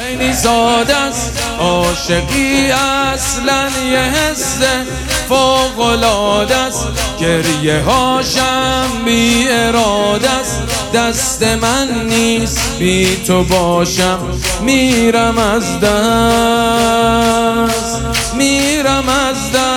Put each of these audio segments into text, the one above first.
خیلی ساده است عاشقی اصلا یه حس فوق‌العاده است گریه هاشم بی اراده است دست من نیست بی تو باشم میرم از دست میرم از دست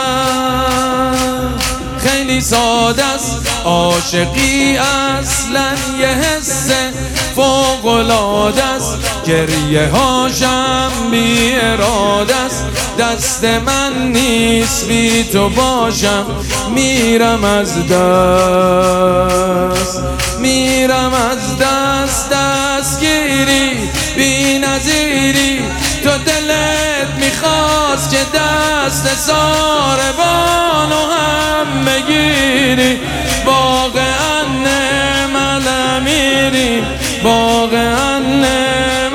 خیلی ساده است عاشقی اصلا یه حس فوق‌العاده است گریه هاشم بی اراده است دست من نیست بی تو باشم میرم از دست میرم از دست دستگیری بی نظیری تو دلت میخواست که دست ساربانو هم بگیری واقعا نعم الامیری واقعا نعم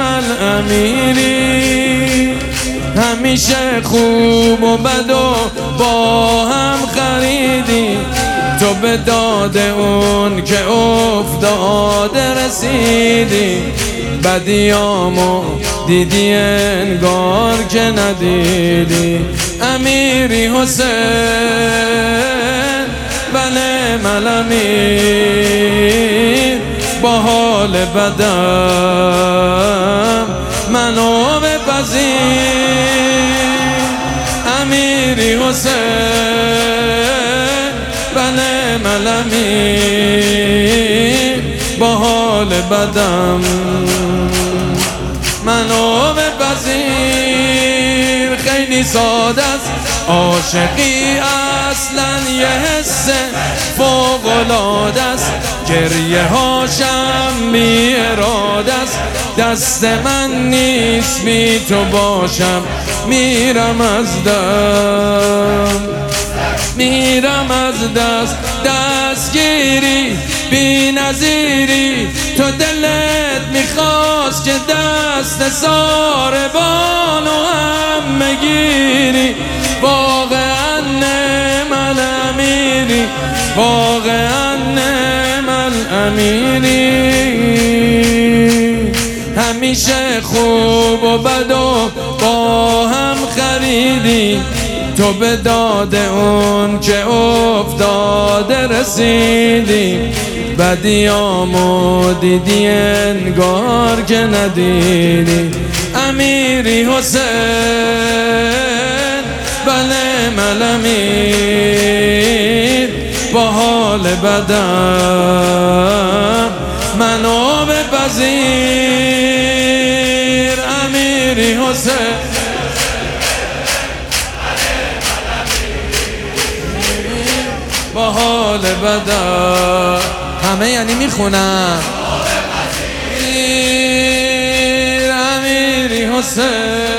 الامیری همیشه خوب و بد و با هم خریدی تو به داد اون که افتاده رسیدی بدیامو دیدی انگار که ندیدی امیری حسین بله ملامیر با حال بدم منو بپذیر امیری حسین بله ملامیر با حال بدم منو بپذیر خیلی ساده است عاشقی اصلا یه حس فوق‌العاده است گریه هاشم بی اراده است دست من نیست بی تو باشم میرم از دست میرم از دست دستگیری بی نظیری تو دلت میخواست که دست ساربانو هم بگیری واقعا نعم الامیری واقعا نعم الامیری همیشه خوب و بد و با هم خریدی تو به داد اون که افتاده رسیدی بدیامو دیدی انگار که ندیدی امیری حسین بله ملامیر با حال بدم منو بپذیر امیری حسین با حال بدم همه یعنی میخونم امیری حسین